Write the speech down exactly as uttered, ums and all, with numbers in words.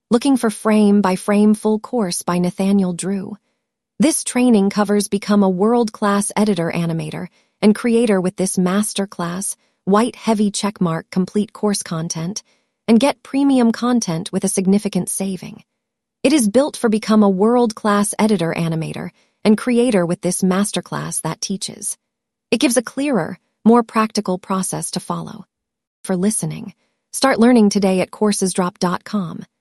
Looking for Frame by Frame Full Course by Nathaniel Drew. This training covers become a world-class editor animator and creator with this masterclass, white heavy checkmark complete course content, and get premium content with a significant saving. It is built for become a world-class editor animator and creator with this masterclass that teaches. It gives a clearer, more practical process to follow. For listening, start learning today at coursesdrop dot com.